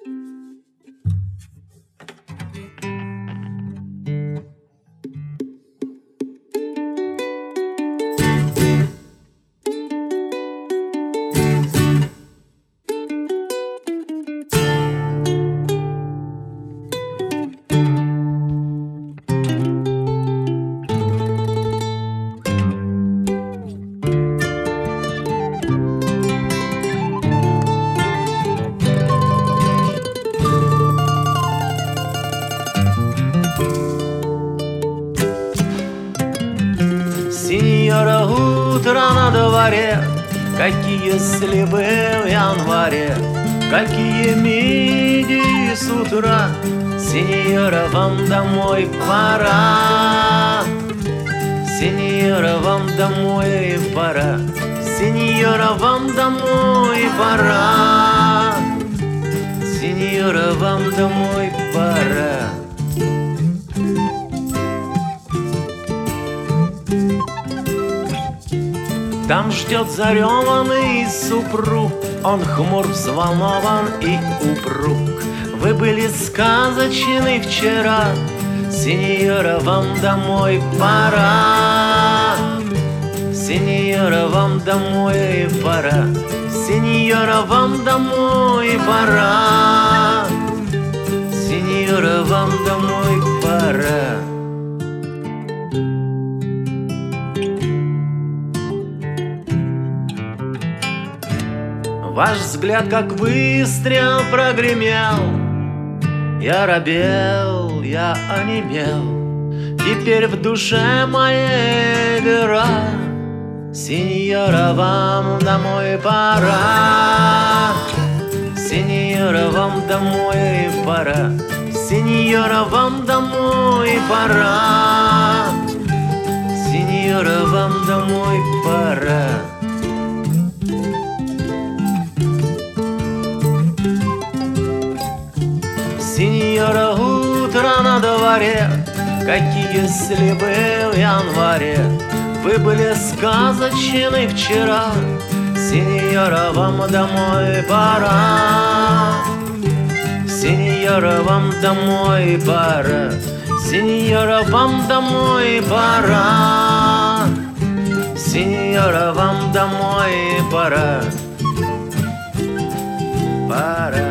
Синьора, утро на дворе, какие сливы в январе, какие мидии с утра. Синьора, вам домой пора. Синьора, вам домой пора. Синьора, вам домой пора. Синьора, вам домой пора. Там ждет зареванный супруг, он хмур, взволнован и упруг. Вы были сказочны вчера, синьора, вам домой пора. Синьора, вам домой пора. Синьора, вам домой пора. Синьора, вам домой пора. Ваш взгляд, как выстрел, прогремел. Я робел, я онемел. Теперь в душе моей дыра. Синьора, вам домой пора. Синьора, вам домой пора. Синьора, вам домой пора. Синьора, вам домой пора. Синьора, утро на дворе, какие сливы в январе. Вы были сказочны вчера, синьора, вам домой пора. Синьора, вам домой пора. Синьора, вам домой пора. Синьора, вам домой пора. Пора.